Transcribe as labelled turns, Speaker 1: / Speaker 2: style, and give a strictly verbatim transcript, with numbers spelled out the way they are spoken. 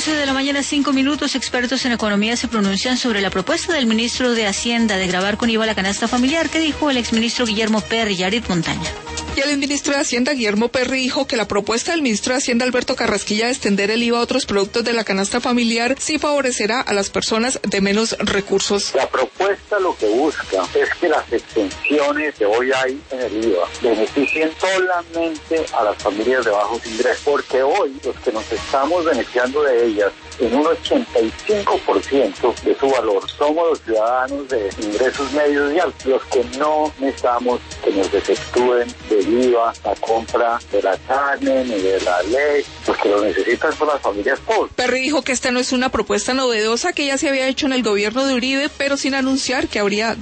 Speaker 1: doce de la mañana, cinco minutos, expertos en economía se pronuncian sobre la propuesta del ministro de Hacienda de gravar con I V A la canasta familiar. ¿Qué dijo el exministro Guillermo Perry? Yarit Montaña.
Speaker 2: Y el ministro de Hacienda, Guillermo Perry, dijo que la propuesta del ministro de Hacienda, Alberto Carrasquilla, de extender el I V A a otros productos de la canasta familiar sí favorecerá a las personas de menos recursos.
Speaker 3: La propuesta lo que busca es que las exenciones que hoy hay en el I V A beneficien solamente a las familias de bajos ingresos, porque hoy los que nos estamos beneficiando de ellas en un ochenta y cinco por ciento de su valor somos los ciudadanos de ingresos medios y altos, los que no necesitamos que nos efectúen del I V A la compra de la carne ni de la leche, los que lo necesitan son las familias pobres.
Speaker 2: Perry dijo que esta no es una propuesta novedosa, que ya se había hecho en el gobierno de Uribe, pero sin anunciar que habría